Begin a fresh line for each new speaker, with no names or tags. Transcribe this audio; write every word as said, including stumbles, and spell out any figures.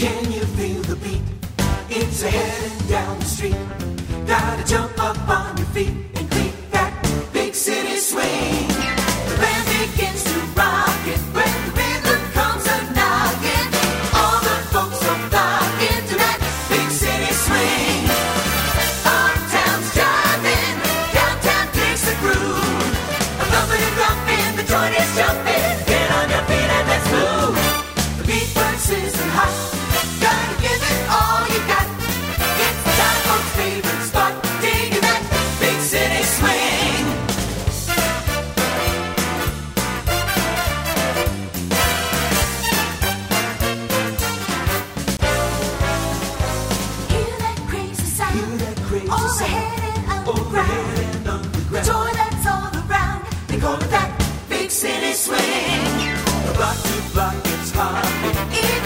Can you feel the beat? It's a heading down the street. Gotta jump up on your feet and creep that big city swing. The band begins to rock it when the rhythm comes a knocking. All the folks are flocking to that big city swing. Uptown's driving, downtown takes the groove. A thumping and thumping, the joint is jumping. Get on your feet and let's move. The beat burns sizzling hot. Gotta give it all you got. It's time folks' favorite spot. Digging that big city swing. Hear that crazy sound.
Hear that crazy
Overhead and underground.
Overhead and
The
underground.
joy that's all around. They call it that big city swing.
Block to block, it's hopping.
It